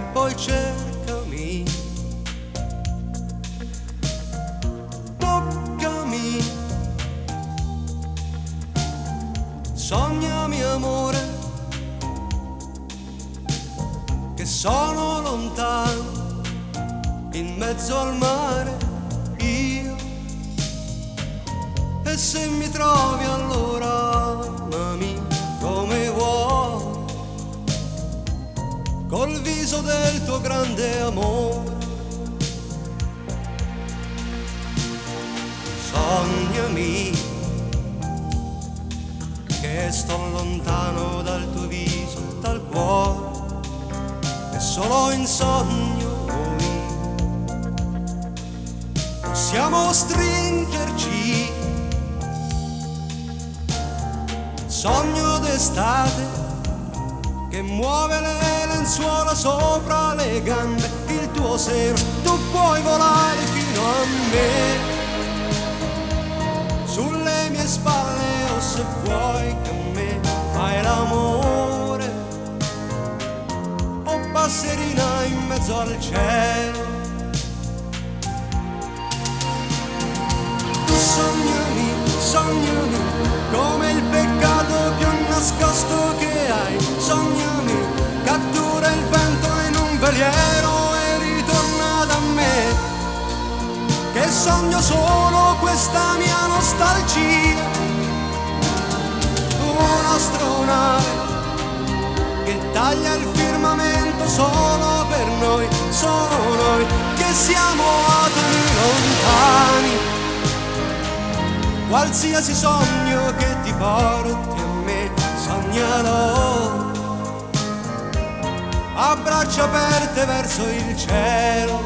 e poi cercami, toccami, sognami amore, che sono lontano in mezzo al mare io, e se mi trovi allora amami come vuoi, col viso del tuo grande amore. Sognami che sto lontano dal tuo viso, dal cuore, e solo in sogno noi possiamo stringerci. Sogno d'estate che muove le lenzuola sopra le gambe, il tuo seno, tu puoi volare fino a me, sulle mie spalle, o se vuoi con me fai l'amore, o passerina in mezzo al cielo. Tu sognami, sognami come il peccato più nascosto che hai, sognami, cattura il vento in un veliero e ritorna da me, che sogno solo questa mia nostalgia, un'astronave che taglia il firmamento solo per noi, solo noi che siamo atomi lontani. Qualsiasi sogno che ti porti a me, sognalo a braccia aperte verso il cielo,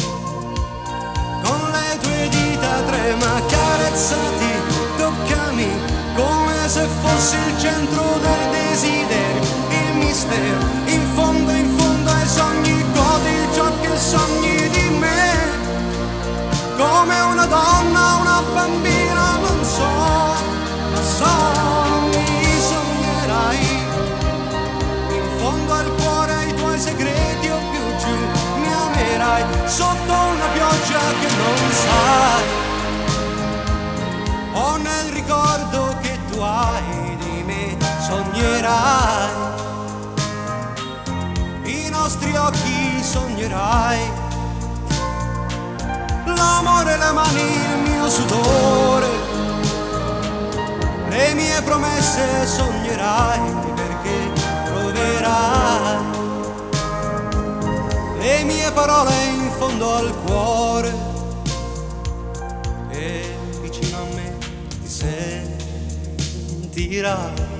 con le tue dita trema, carezzati, toccami, come se fossi il centro del desiderio, il mistero, in fondo ai sogni godi ciò che sogni di me, come una donna, una bambina, non so, ma so, mi sognerai, in fondo al cuore ai tuoi segreti o più giù, mi amerai, sotto una pioggia che non sai, o nel ricordo che tu hai di me, sognerai, i nostri occhi sognerai, l'amore, le mani, il mio sudore, le mie promesse sognerai, perché proverai le mie parole in fondo al cuore, e vicino a me ti sentirai.